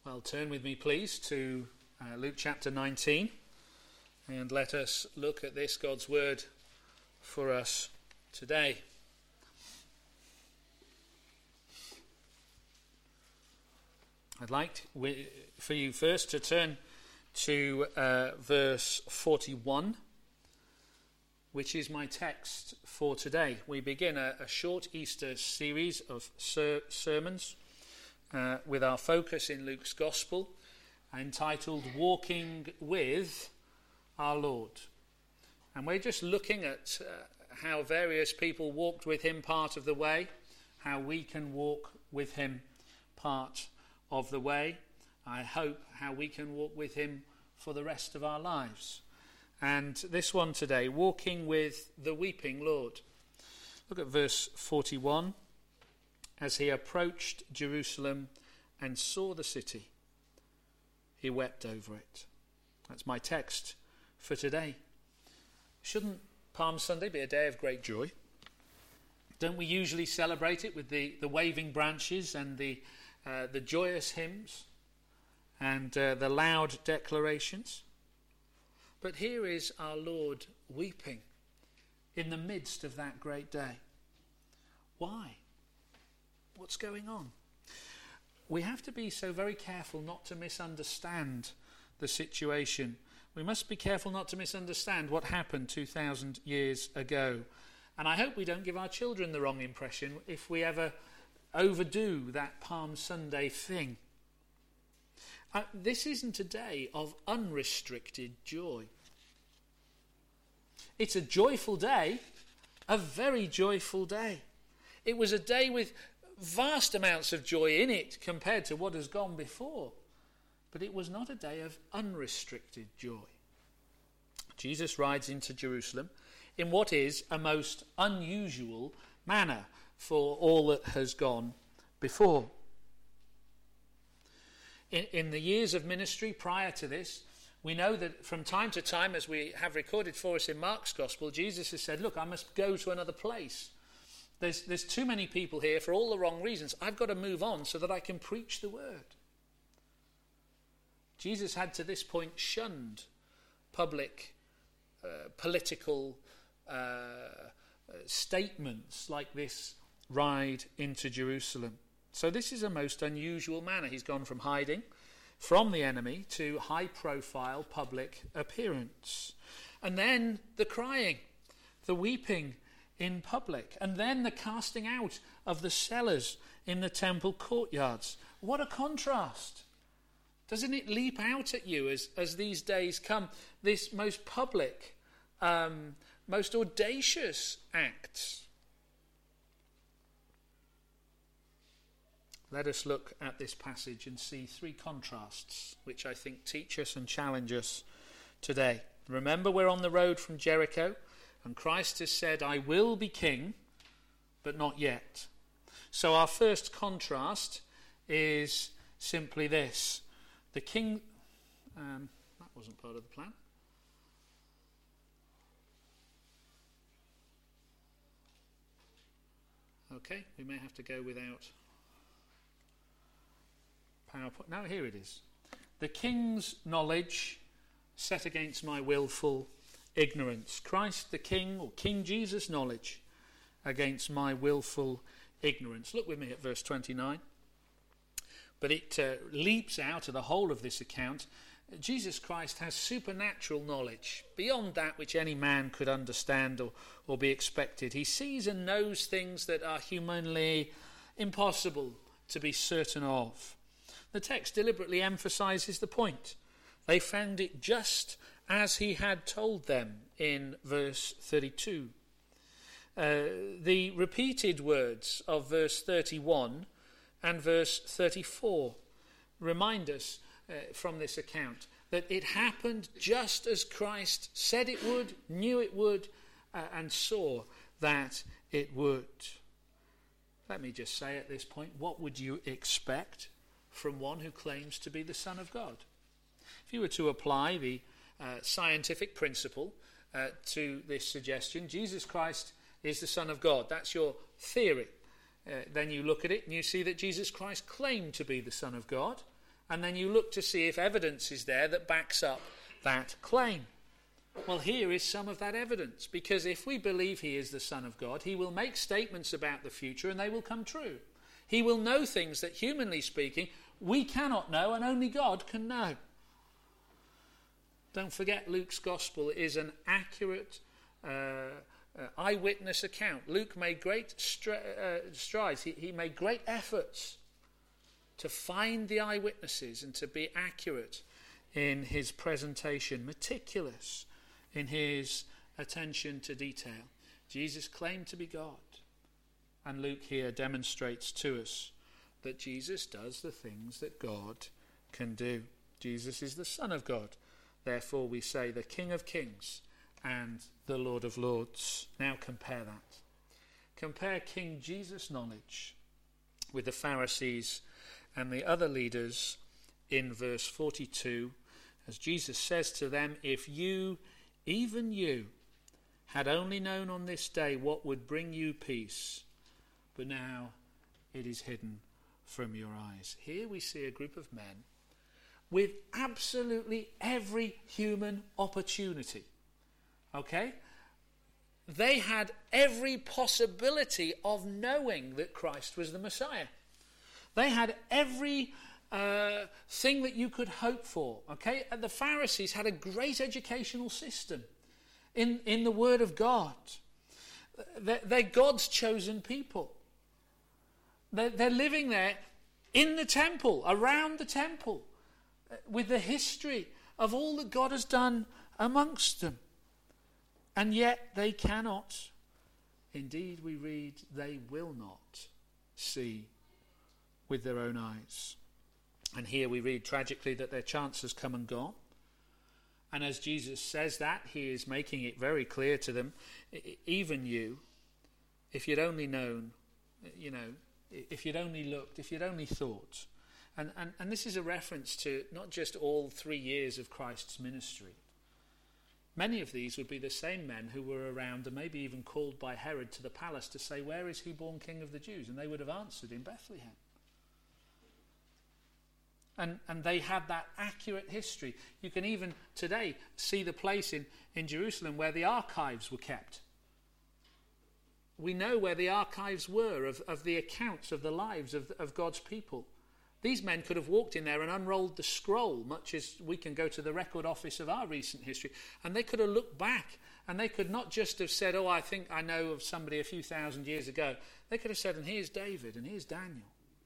Well, turn with me, please, to Luke chapter 19, and let us look at this God's word for us today. I'd like for you first to turn to verse 41, which is my text for today. We begin a short Easter series of sermons with our focus in Luke's Gospel, entitled Walking with Our Lord. And we're just looking at how various people walked with him part of the way, how we can walk with him part of the way. I hope how we can walk with him for the rest of our lives. And this one today, walking with the weeping Lord. Look at verse 41. As he approached Jerusalem and saw the city, he wept over it. That's my text for today. Shouldn't Palm Sunday be a day of great joy? Don't we usually celebrate it with the waving branches and the joyous hymns and the loud declarations? But here is our Lord weeping in the midst of that great day. Why? What's going on? We have to be so very careful not to misunderstand the situation. We must be careful not to misunderstand what happened 2,000 years ago. And I hope we don't give our children the wrong impression if we ever overdo that Palm Sunday thing. This isn't a day of unrestricted joy. It's a joyful day, a very joyful day. It was a day with vast amounts of joy in it compared to what has gone before. But it was not a day of unrestricted joy. Jesus rides into Jerusalem in what is a most unusual manner for all that has gone before. In the years of ministry prior to this, we know that from time to time, as we have recorded for us in Mark's Gospel, Jesus has said, look, I must go to another place. There's too many people here for all the wrong reasons. I've got to move on so that I can preach the word. Jesus had to this point shunned public political statements like this ride into Jerusalem. So this is a most unusual manner. He's gone from hiding from the enemy to high-profile public appearance. And then the crying, the weeping in public, and then the casting out of the sellers in the temple courtyards. What a contrast! Doesn't it leap out at you as these days come, this most public, most audacious acts? Let us look at this passage and see three contrasts which I think teach us and challenge us today. Remember, we're on the road from Jericho, and Christ has said, I will be king, but not yet. So our first contrast is simply this. The king... that wasn't part of the plan. Okay, we may have to go without PowerPoint. No, here it is. The king's knowledge set against my willful ignorance. Christ the King, or King Jesus' knowledge against my willful ignorance. Look with me at verse 29. But it leaps out of the whole of this account. Jesus Christ has supernatural knowledge beyond that which any man could understand or be expected. He sees and knows things that are humanly impossible to be certain of. The text deliberately emphasizes the point. They found it just as he had told them in verse 32. The repeated words of verse 31 and verse 34 remind us from this account that it happened just as Christ said it would, knew it would, and saw that it would. Let me just say at this point, what would you expect from one who claims to be the Son of God? If you were to apply the scientific principle to this suggestion, Jesus Christ is the Son of God. That's your theory. Then you look at it and you see that Jesus Christ claimed to be the Son of God, and then you look to see if evidence is there that backs up that claim. Well, here is some of that evidence, because if we believe he is the Son of God, he will make statements about the future and they will come true. He will know things that, humanly speaking, we cannot know and only God can know. Don't forget, Luke's gospel is an accurate eyewitness account. Luke made great strides. He made great efforts to find the eyewitnesses and to be accurate in his presentation, meticulous in his attention to detail. Jesus claimed to be God, and Luke here demonstrates to us that Jesus does the things that God can do. Jesus is the Son of God. Therefore we say the King of Kings and the Lord of Lords. Now compare that. Compare King Jesus' knowledge with the Pharisees and the other leaders in verse 42, as Jesus says to them, if you, even you, had only known on this day what would bring you peace, but now it is hidden from your eyes. Here we see a group of men with absolutely every human opportunity. Okay? They had every possibility of knowing that Christ was the Messiah. They had every thing that you could hope for. Okay? And the Pharisees had a great educational system in the Word of God. They're God's chosen people. They're living there in the temple, around the temple, with the history of all that God has done amongst them. And yet they cannot, indeed we read, they will not see with their own eyes. And here we read tragically that their chance has come and gone. And as Jesus says that, he is making it very clear to them, even you, if you'd only known, if you'd only looked, if you'd only thought. And this is a reference to not just all 3 years of Christ's ministry. Many of these would be the same men who were around and maybe even called by Herod to the palace to say, where is he born King of the Jews? And they would have answered, in Bethlehem. And they had that accurate history. You can even today see the place in Jerusalem where the archives were kept. We know where the archives were of the accounts of the lives of God's people. These men could have walked in there and unrolled the scroll, much as we can go to the record office of our recent history, and they could have looked back, and they could not just have said, oh, I think I know of somebody a few thousand years ago. They could have said, and here's David, and here's Daniel.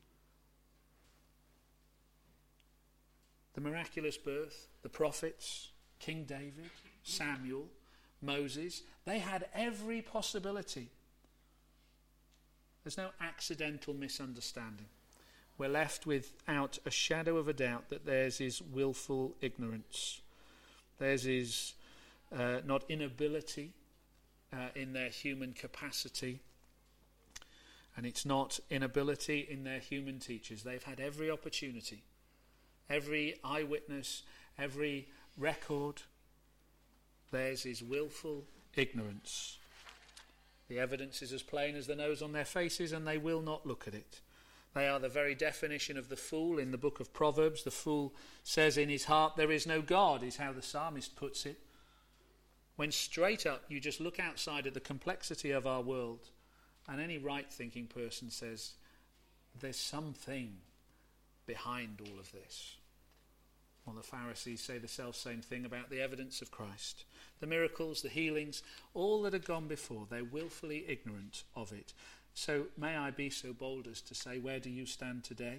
The miraculous birth, the prophets, King David, Samuel, Moses, they had every possibility. There's no accidental misunderstanding. We're left without a shadow of a doubt that theirs is willful ignorance. Theirs is not inability in their human capacity, and it's not inability in their human teachers. They've had every opportunity, every eyewitness, every record. Theirs is willful ignorance. The evidence is as plain as the nose on their faces, and they will not look at it. They are the very definition of the fool in the book of Proverbs. The fool says in his heart, there is no God, is how the psalmist puts it. When straight up you just look outside at the complexity of our world, and any right-thinking person says, there's something behind all of this. Well, the Pharisees say the self-same thing about the evidence of Christ. The miracles, the healings, all that had gone before, they're willfully ignorant of it. So may I be so bold as to say, where do you stand today?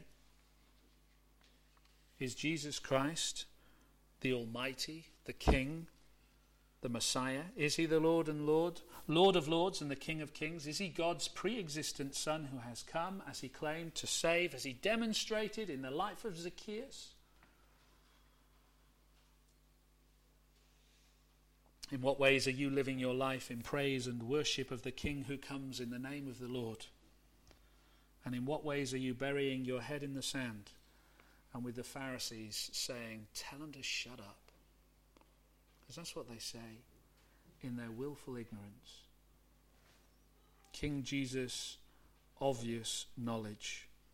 Is Jesus Christ the Almighty, the King, the Messiah? Is he the Lord and Lord of Lords and the King of Kings? Is he God's pre-existent Son who has come, as he claimed, to save, as he demonstrated in the life of Zacchaeus? In what ways are you living your life in praise and worship of the King who comes in the name of the Lord? And in what ways are you burying your head in the sand and with the Pharisees saying, tell them to shut up? Because that's what they say in their willful ignorance. King Jesus' obvious knowledge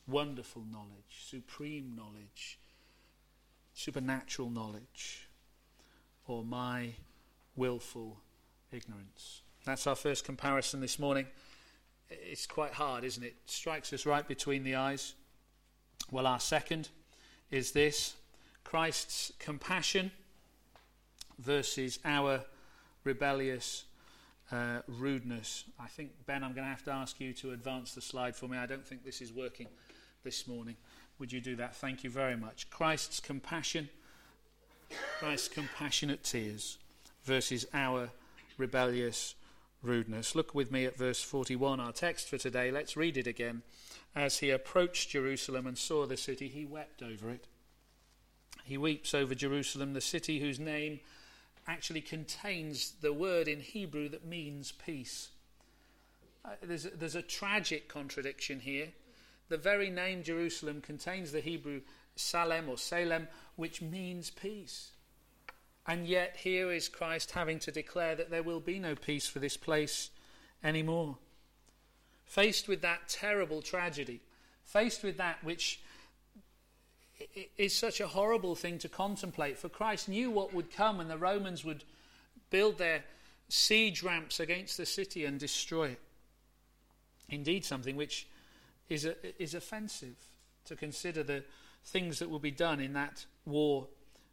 wonderful knowledge, supreme knowledge, supernatural knowledge, or my willful ignorance? That's our first comparison this morning. It's quite hard, isn't it? It strikes us right between the eyes. Well, our second is this: Christ's compassion versus our rebellious rudeness. I think, Ben, I'm going to have to ask you to advance the slide for me. I don't think this is working this morning. Would you do that? Thank you very much. Christ's compassion, Christ's compassionate tears versus our rebellious rudeness. Look with me at verse 41, our text for today. Let's read it again. As he approached Jerusalem and saw the city, he wept over it. He weeps over Jerusalem, the city whose name actually contains the word in Hebrew that means peace. There's a tragic contradiction here. The very name Jerusalem contains the Hebrew Salem or Salem, which means peace. And yet here is Christ having to declare that there will be no peace for this place anymore. Faced with that terrible tragedy, faced with that which is such a horrible thing to contemplate, for Christ knew what would come, and the Romans would build their siege ramps against the city and destroy it. Indeed, something which is offensive to consider the things that will be done in that war.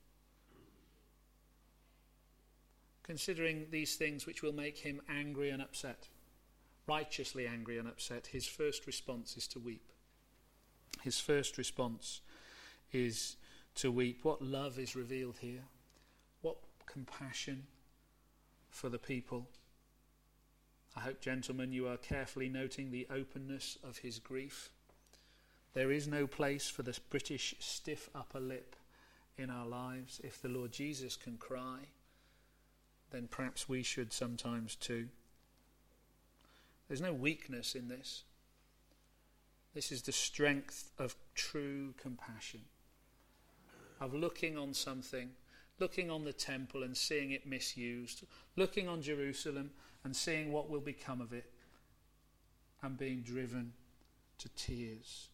Considering these things which will make him angry and upset, righteously angry and upset, his first response is to weep. His first response is to weep. What love is revealed here. What compassion for the people. I hope, gentlemen, you are carefully noting the openness of his grief. There is no place for the British stiff upper lip in our lives. If the Lord Jesus can cry, then perhaps we should sometimes too. There's no weakness in this. This is the strength of true compassion, of looking on something, looking on the temple and seeing it misused, looking on Jerusalem and seeing what will become of it, and being driven to tears.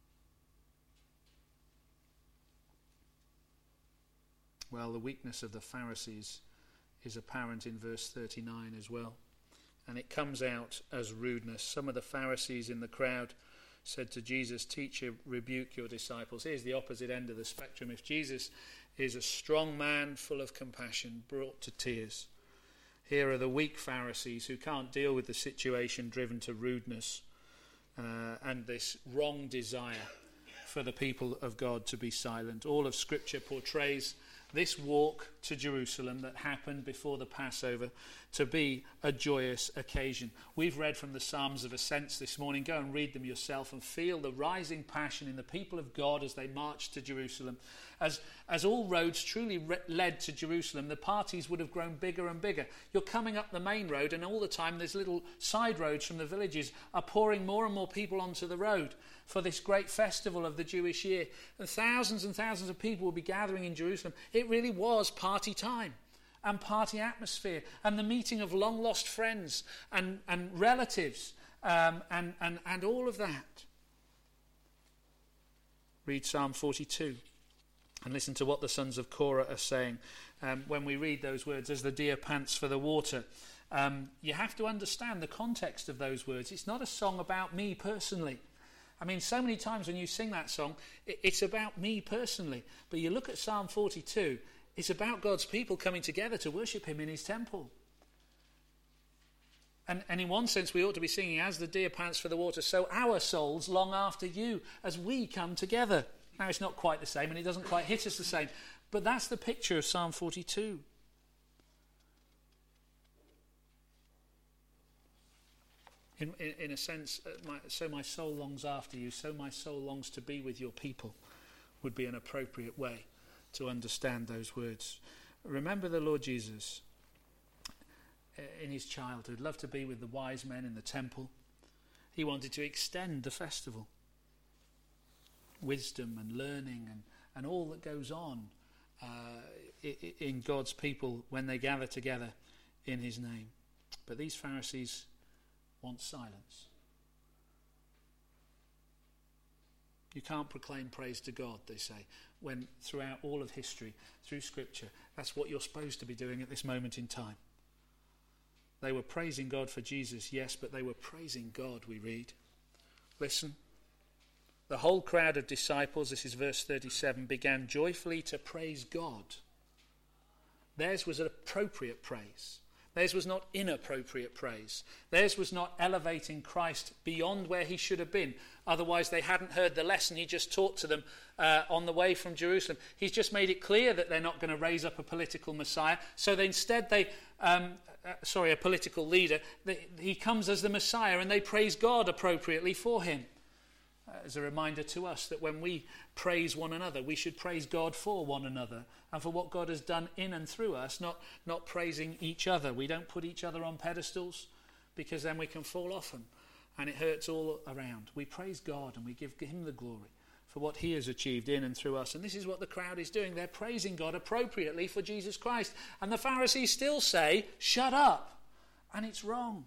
Well, the weakness of the Pharisees is apparent in verse 39 as well, and it comes out as rudeness. Some of the Pharisees in the crowd said to Jesus, "Teacher, rebuke your disciples." Here's the opposite end of the spectrum. If Jesus is a strong man full of compassion, brought to tears, here are the weak Pharisees who can't deal with the situation, driven to rudeness and this wrong desire for the people of God to be silent. All of Scripture portrays this walk to Jerusalem that happened before the Passover to be a joyous occasion. We've read from the Psalms of Ascents this morning. Go and read them yourself and feel the rising passion in the people of God as they marched to Jerusalem. As all roads truly led to Jerusalem, the parties would have grown bigger and bigger. You're coming up the main road, and all the time there's little side roads from the villages are pouring more and more people onto the road for this great festival of the Jewish year. And thousands of people will be gathering in Jerusalem. It really was party time and party atmosphere and the meeting of long lost friends and relatives and all of that. Read Psalm 42 and listen to what the sons of Korah are saying when we read those words, "As the deer pants for the water." You have to understand the context of those words. It's not a song about me personally. I mean, so many times when you sing that song, it's about me personally. But you look at Psalm 42, it's about God's people coming together to worship him in his temple. And in one sense, we ought to be singing, "As the deer pants for the water, so our souls long after you," as we come together. Now, it's not quite the same, and it doesn't quite hit us the same. But that's the picture of Psalm 42. In a sense, so my soul longs after you, so my soul longs to be with your people, would be an appropriate way to understand those words. Remember the Lord Jesus in his childhood loved to be with the wise men in the temple. He wanted to extend the festival. Wisdom and learning and all that goes on in God's people when they gather together in his name. But these Pharisees want silence. You can't proclaim praise to God, they say, when throughout all of history, through Scripture, that's what you're supposed to be doing at this moment in time. They were praising God for Jesus, yes, but they were praising God, we read. Listen. The whole crowd of disciples, this is verse 37, began joyfully to praise God. Theirs was an appropriate praise. Theirs was not inappropriate praise. Theirs was not elevating Christ beyond where he should have been. Otherwise, they hadn't heard the lesson he just taught to them on the way from Jerusalem. He's just made it clear that they're not going to raise up a political Messiah. So instead a political leader. He comes as the Messiah and they praise God appropriately for him. As a reminder to us that when we praise one another, we should praise God for one another and for what God has done in and through us, not praising each other. We don't put each other on pedestals because then we can fall off them and it hurts all around. We praise God and we give him the glory for what he has achieved in and through us. And this is what the crowd is doing. They're praising God appropriately for Jesus Christ. And the Pharisees still say, shut up. And it's wrong.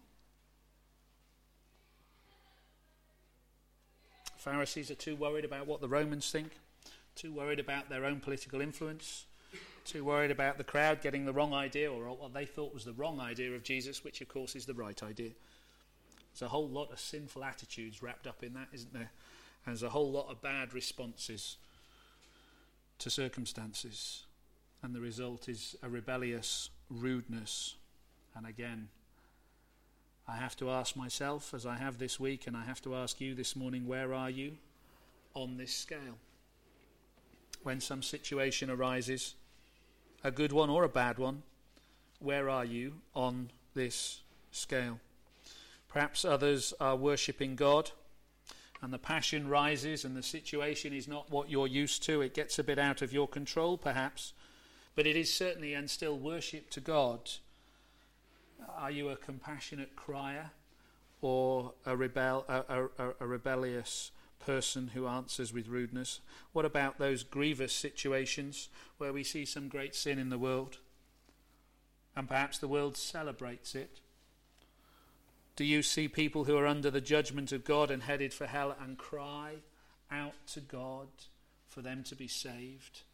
Pharisees are too worried about what the Romans think, too worried about their own political influence, too worried about the crowd getting the wrong idea or what they thought was the wrong idea of Jesus, which of course is the right idea. There's a whole lot of sinful attitudes wrapped up in that, isn't there? And there's a whole lot of bad responses to circumstances. And the result is a rebellious rudeness. And again, I have to ask myself, as I have this week, and I have to ask you this morning, where are you on this scale? When some situation arises, a good one or a bad one, where are you on this scale? Perhaps others are worshipping God, and the passion rises and the situation is not what you're used to. It gets a bit out of your control, perhaps, but it is certainly and still worship to God. Are you a compassionate crier or a rebellious person who answers with rudeness? What about those grievous situations where we see some great sin in the world and perhaps the world celebrates it? Do you see people who are under the judgment of God and headed for hell and cry out to God for them to be saved?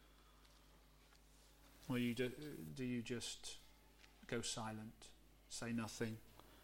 Or do you just go silent, say nothing?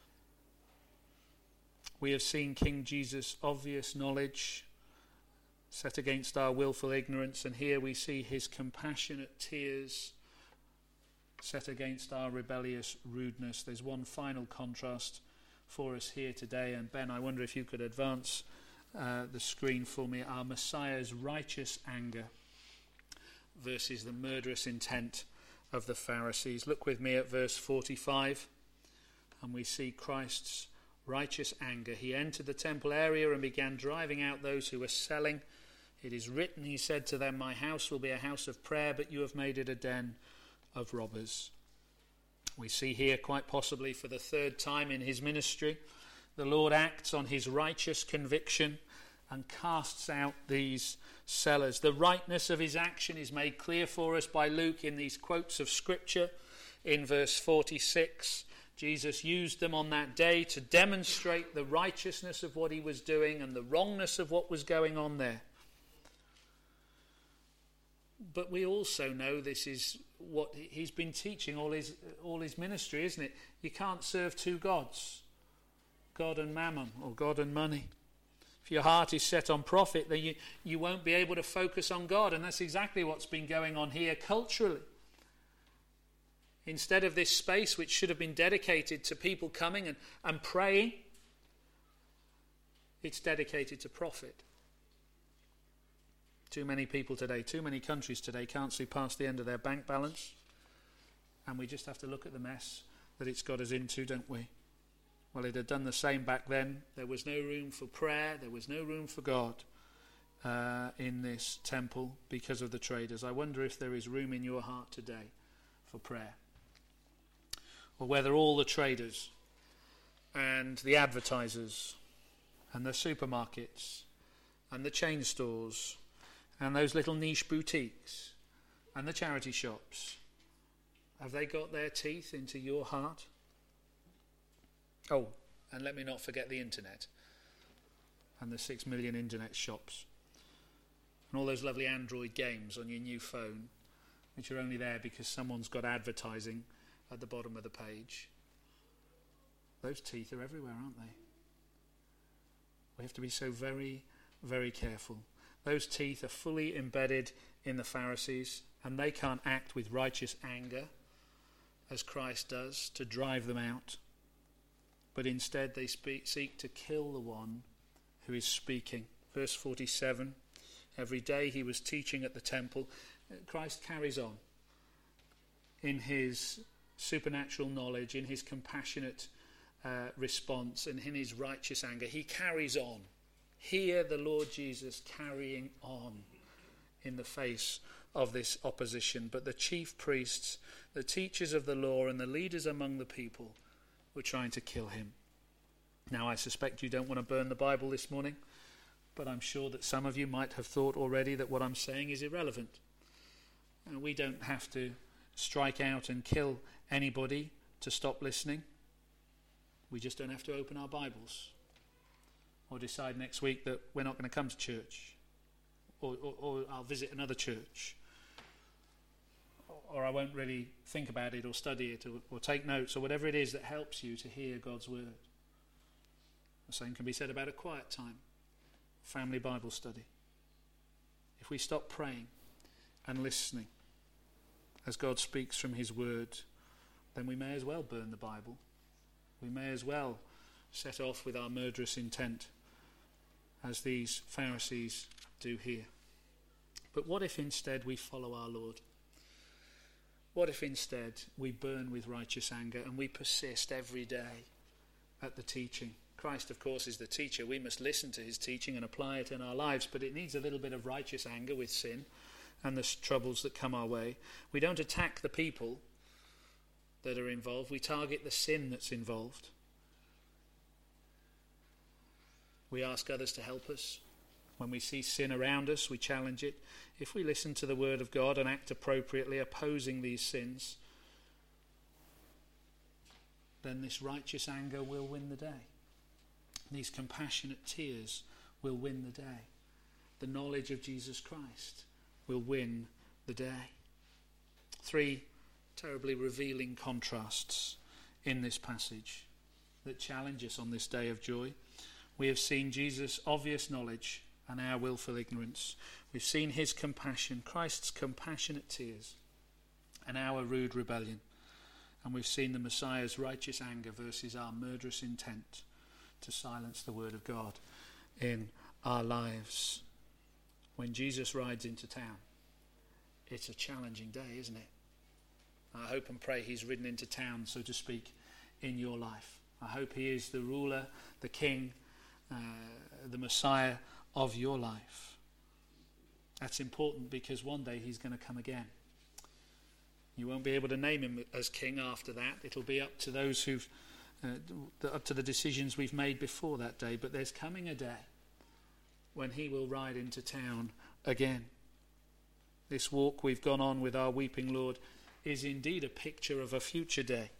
We have seen King Jesus' obvious knowledge set against our willful ignorance, and here we see his compassionate tears set against our rebellious rudeness. There's one final contrast for us here today, and Ben, I wonder if you could advance the screen for me. Our Messiah's righteous anger versus the murderous intent of the Pharisees. Look with me at verse 45, and we see Christ's righteous anger. He entered the temple area and began driving out those who were selling. It is written, he said to them, "My house will be a house of prayer, but you have made it a den of robbers." We see here, quite possibly for the third time in his ministry, the Lord acts on his righteous conviction and casts out these sellers. The rightness of his action is made clear for us by Luke in these quotes of Scripture. In verse 46, Jesus used them on that day to demonstrate the righteousness of what he was doing and the wrongness of what was going on there. But we also know this is what he's been teaching all his ministry, isn't it? You can't serve two gods, God and mammon, or God and money. If your heart is set on profit, then you won't be able to focus on God. And that's exactly what's been going on here culturally. Instead of this space which should have been dedicated to people coming and praying, it's dedicated to profit. Too many people today, too many countries today can't see past the end of their bank balance. And we just have to look at the mess that it's got us into, don't we? Well, it had done the same back then. There was no room for prayer. There was no room for God in this temple because of the traders. I wonder if there is room in your heart today for prayer. Or whether all the traders and the advertisers and the supermarkets and the chain stores and those little niche boutiques and the charity shops, have they got their teeth into your heart? Oh, and let me not forget the internet and the 6 million internet shops And all those lovely Android games on your new phone, which are only there because someone's got advertising at the bottom of the page. Those teeth are everywhere, aren't they? We have to be so very, very careful. Those teeth are fully embedded in the Pharisees, and they can't act with righteous anger as Christ does to drive them out. But instead they seek to kill the one who is speaking. Verse 47, every day he was teaching at the temple. Christ carries on in his supernatural knowledge, in his compassionate response, and in his righteous anger. He carries on. Hear the Lord Jesus carrying on in the face of this opposition. But the chief priests, the teachers of the law, and the leaders among the people were trying to kill him. Now, I suspect you don't want to burn the Bible this morning, but I'm sure that some of you might have thought already that what I'm saying is irrelevant. And we don't have to strike out and kill anybody to stop listening. We just don't have to open our Bibles or decide next week that we're not going to come to church, or I'll visit another church, or I won't really think about it or study it or take notes or whatever it is that helps you to hear God's word. The same can be said about a quiet time, family Bible study. If we stop praying and listening as God speaks from his word, then we may as well burn the Bible. We may as well set off with our murderous intent, as these Pharisees do here. But what if instead we follow our Lord? What if instead we burn with righteous anger and we persist every day at the teaching? Christ, of course, is the teacher. We must listen to his teaching and apply it in our lives, but it needs a little bit of righteous anger with sin and the troubles that come our way. We don't attack the people that are involved. We target the sin that's involved. We ask others to help us. When we see sin around us, we challenge it. If we listen to the word of God and act appropriately, opposing these sins, then this righteous anger will win the day. These compassionate tears will win the day. The knowledge of Jesus Christ will win the day. 3 terribly revealing contrasts in this passage that challenge us on this day of joy. We have seen Jesus' obvious knowledge and our willful ignorance. We've seen his compassion, Christ's compassionate tears, and our rude rebellion. And we've seen the Messiah's righteous anger versus our murderous intent to silence the word of God in our lives. When Jesus rides into town, it's a challenging day, isn't it? I hope and pray he's ridden into town, so to speak, in your life. I hope he is the ruler, the king, the Messiah of your life. That's important because one day he's going to come again. You won't be able to name him as king after that. It'll be up to those who've up to the decisions we've made before that day. But there's coming a day when he will ride into town again. This walk we've gone on with our weeping Lord is indeed a picture of a future day.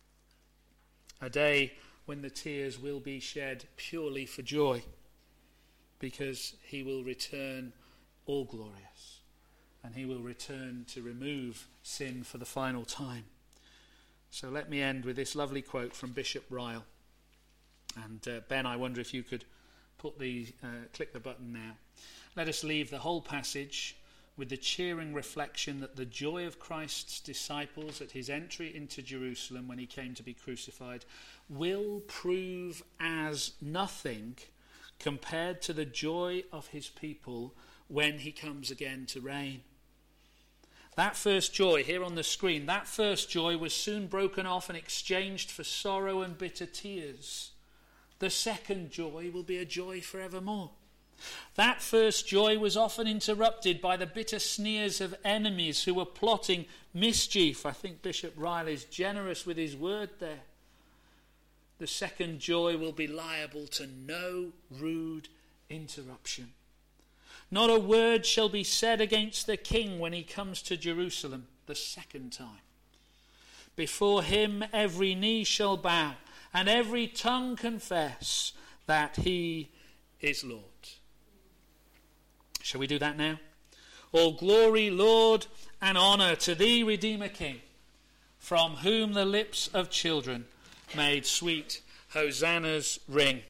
A day when the tears will be shed purely for joy, because he will return all glorious, and he will return to remove sin for the final time. So let me end with this lovely quote from Bishop Ryle. And Ben, I wonder if you could click the button now. Let us leave the whole passage with the cheering reflection that the joy of Christ's disciples at his entry into Jerusalem when he came to be crucified will prove as nothing compared to the joy of his people when he comes again to reign. That first joy here on the screen, that first joy was soon broken off and exchanged for sorrow and bitter tears. The second joy will be a joy forevermore. That first joy was often interrupted by the bitter sneers of enemies who were plotting mischief. I think Bishop Ryle is generous with his word there. The second joy will be liable to no rude interruption. Not a word shall be said against the king when he comes to Jerusalem the second time. Before him every knee shall bow and every tongue confess that he is Lord. Shall we do that now? All glory, Lord, and honour to thee, Redeemer King, from whom the lips of children made sweet hosannas ring.